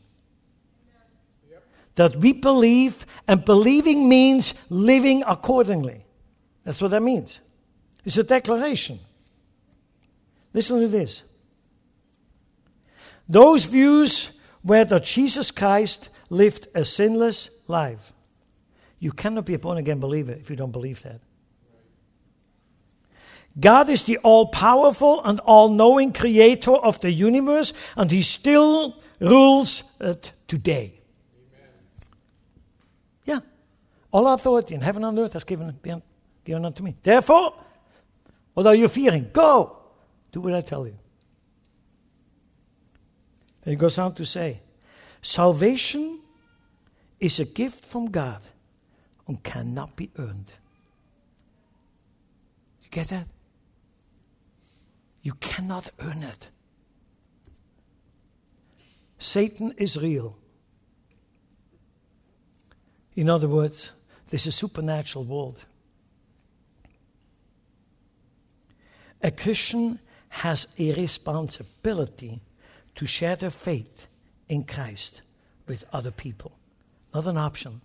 that we believe, and believing means living accordingly. That's what that means. It's a declaration. Listen to this. Those views were that Jesus Christ lived a sinless life. You cannot be a born-again believer if you don't believe that. God is the all-powerful and all-knowing creator of the universe, and he still rules it today. Amen. Yeah. All authority in heaven and earth has given, been given unto me. Therefore, what are you fearing? Go. Do what I tell you. Then he goes on to say, salvation is a gift from God and cannot be earned. You get that? You cannot earn it. Satan is real. In other words, there's a supernatural world. A Christian has a responsibility to share their faith in Christ with other people. Not an option.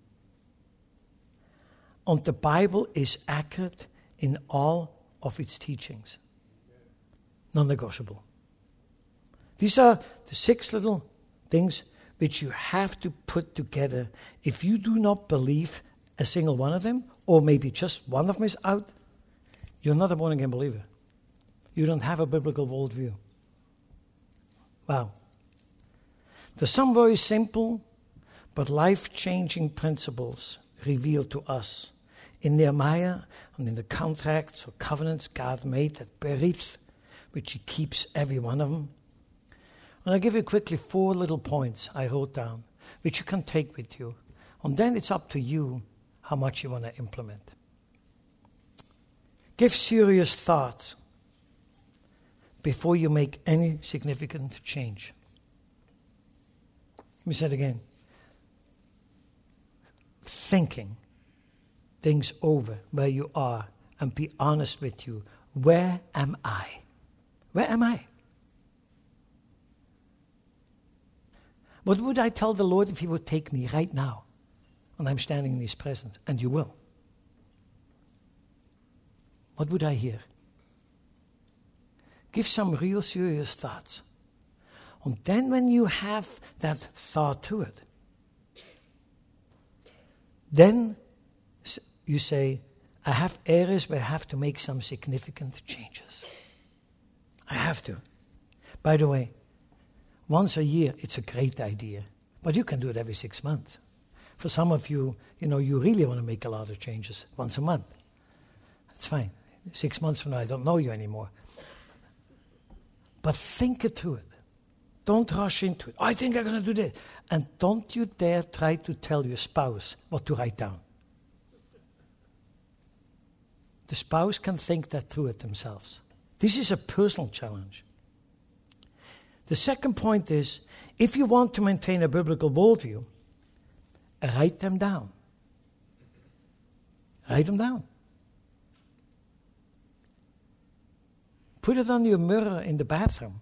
And the Bible is accurate in all of its teachings. Non-negotiable. These are the six little things which you have to put together. If you do not believe a single one of them, or maybe just one of them is out, you're not a born-again believer. You don't have a biblical worldview. Wow. There's some very simple but life-changing principles revealed to us in Nehemiah and in the contracts or covenants God made, that berith, which he keeps every one of them. And I'll give you quickly four little points I wrote down, which you can take with you. And then it's up to you how much you want to implement. Give serious thoughts before you make any significant change. Let me say it again. Thinking things over where you are and be honest with you. Where am I? Where am I? What would I tell the Lord if he would take me right now and I'm standing in his presence? And you will. What would I hear? Give some real serious thoughts. And then when you have that thought to it, then you say, I have areas where I have to make some significant changes. I have to. By the way, once a year, it's a great idea. But you can do it every six months. For some of you, you know, you really want to make a lot of changes once a month. That's fine. Six months from now, I don't know you anymore. But think it through it. Don't rush into it. Oh, I think I'm going to do this. And don't you dare try to tell your spouse what to write down. The spouse can think that through it themselves. This is a personal challenge. The second point is, if you want to maintain a biblical worldview, write them down. Write them down. Put it on your mirror in the bathroom.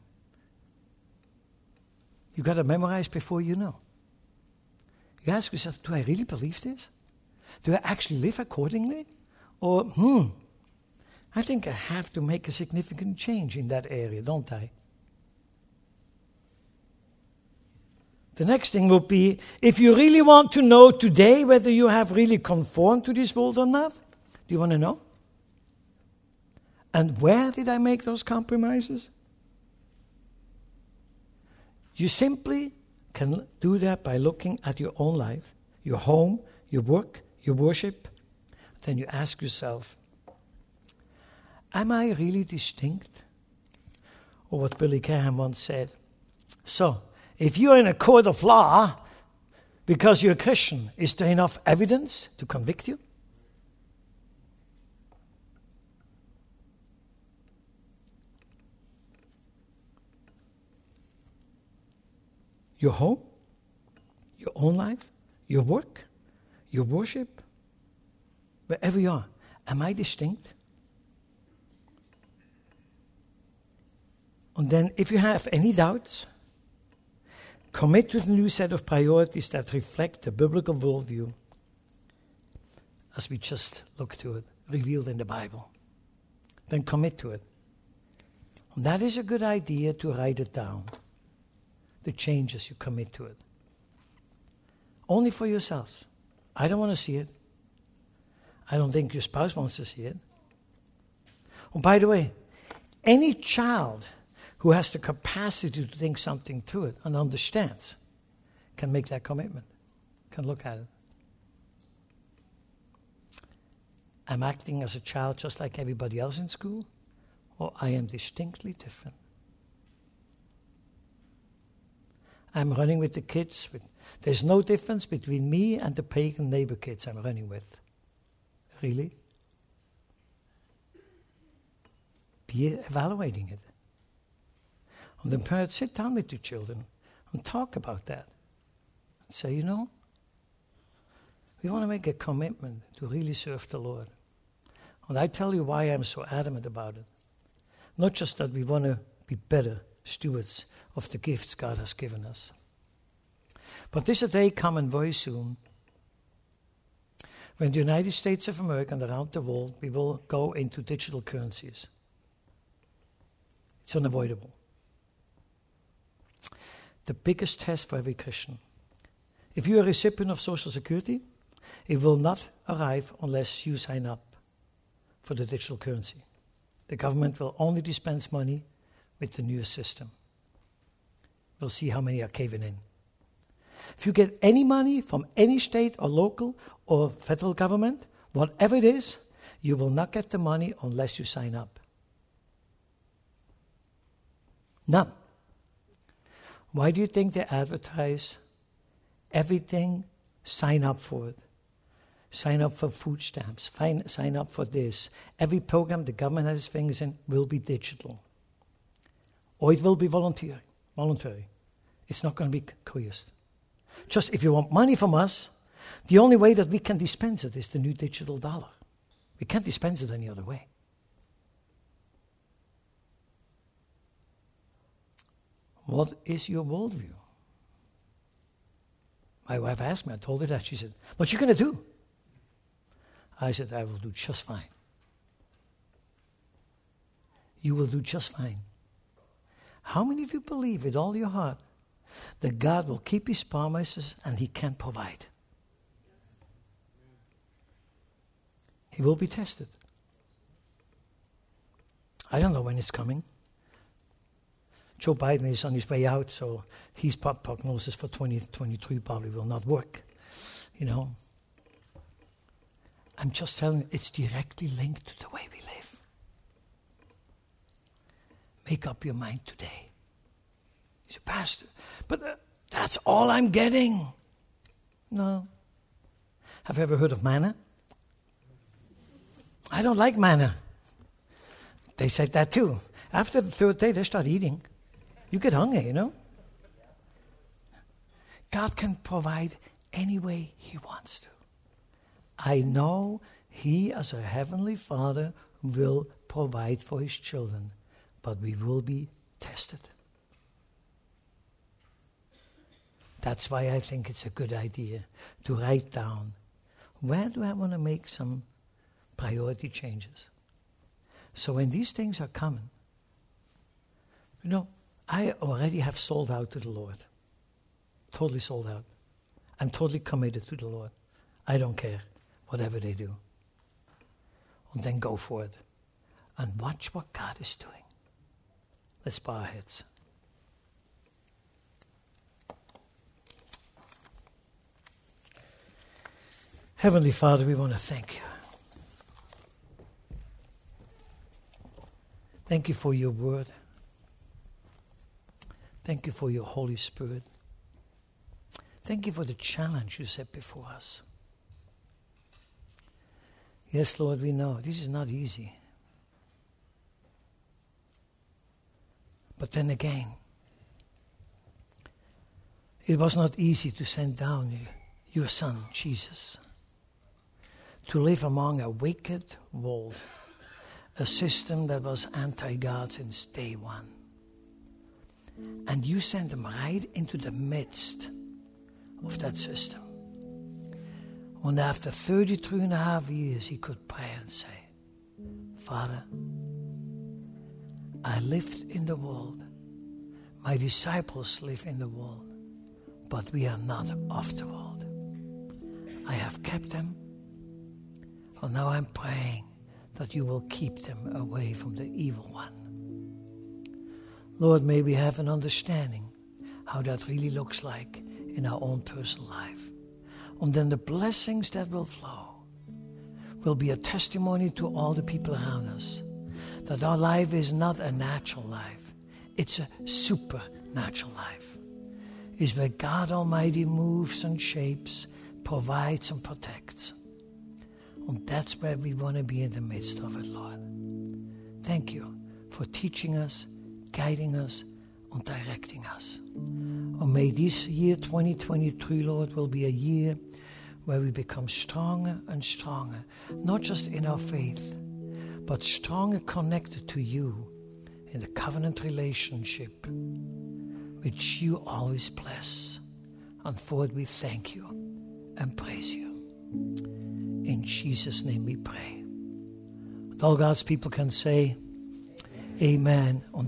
You got to memorize before you know. You ask yourself, do I really believe this? Do I actually live accordingly? Or, hmm, I think I have to make a significant change in that area, don't I? The next thing will be, if you really want to know today whether you have really conformed to this world or not, do you want to know? And where did I make those compromises? You simply can do that by looking at your own life, your home, your work, your worship. Then you ask yourself, am I really distinct? Or what Billy Graham once said. So, if you're in a court of law because you're a Christian, is there enough evidence to convict you? Your home, your own life, your work, your worship, wherever you are, am I distinct? And then if you have any doubts, commit to the new set of priorities that reflect the biblical worldview as we just looked to it, revealed in the Bible. Then commit to it. And that is a good idea to write it down. The changes you commit to it. Only for yourselves. I don't want to see it. I don't think your spouse wants to see it. Oh, by the way, any child who has the capacity to think something through it and understands can make that commitment, can look at it. I'm acting as a child just like everybody else in school, or I am distinctly different. I'm running with the kids. With, there's no difference between me and the pagan neighbor kids I'm running with. Really? Be evaluating it. And then parents sit down with your children and talk about that. And say, you know, we want to make a commitment to really serve the Lord. And I tell you why I'm so adamant about it. Not just that we want to be better stewards of the gifts God has given us. But there's a day coming very soon when the United States of America and around the world, we will go into digital currencies. It's unavoidable. The biggest test for every Christian. If you're a recipient of Social Security, it will not arrive unless you sign up for the digital currency. The government will only dispense money with the newest system. We'll see how many are caving in. If you get any money from any state or local or federal government, Whatever it is, you will not get the money unless you sign up. None. Why do you think they advertise everything? Sign up for it. Sign up for food stamps. Sign, sign up for this. Every program the government has its fingers in will be digital. Or it will be voluntary. Voluntary. It's not going to be coerced. Just if you want money from us, the only way that we can dispense it is the new digital dollar. We can't dispense it any other way. What is your worldview? My wife asked me, I told her that. She said, what are you going to do? I said, I will do just fine. You will do just fine. How many of you believe with all your heart that God will keep his promises and he can provide? He will be tested. I don't know when it's coming. Joe Biden is on his way out, so his prognosis for twenty twenty-three probably will not work. You know, I'm just telling you, it's directly linked to the way we live. Make up your mind today. He's a pastor, but uh, that's all I'm getting. No. Have you ever heard of manna? I don't like manna. They said that too. After the third day, they start eating. You get hungry, you know. God can provide any way he wants to. I know he, as a heavenly Father, will provide for his children, but we will be tested. That's why I think it's a good idea to write down, where do I want to make some priority changes? So when these things are coming, you know, I already have sold out to the Lord. Totally sold out. I'm totally committed to the Lord. I don't care, whatever they do. And then go for it. And watch what God is doing. Let's bow our heads. Heavenly Father, we want to thank you. Thank you for your word. Thank you for your Holy Spirit. Thank you for the challenge you set before us. Yes, Lord, we know this is not easy. But then again, it was not easy to send down your Son, Jesus, to live among a wicked world, a system that was anti-God since day one. And you sent him right into the midst of that system. And after thirty-three and a half years, he could pray and say, Father, I lived in the world. My disciples live in the world. But we are not of the world. I have kept them. And now I'm praying that you will keep them away from the evil one. Lord, may we have an understanding how that really looks like in our own personal life. And then the blessings that will flow will be a testimony to all the people around us that our life is not a natural life. It's a supernatural life. It's where God Almighty moves and shapes, provides and protects. And that's where we want to be in the midst of it, Lord. Thank you for teaching us, guiding us, and directing us. And may this year twenty twenty-three, Lord, will be a year where we become stronger and stronger, not just in our faith, but stronger connected to you in the covenant relationship which you always bless. And for it we thank you and praise you. In Jesus' name we pray. And all God's people can say, Amen.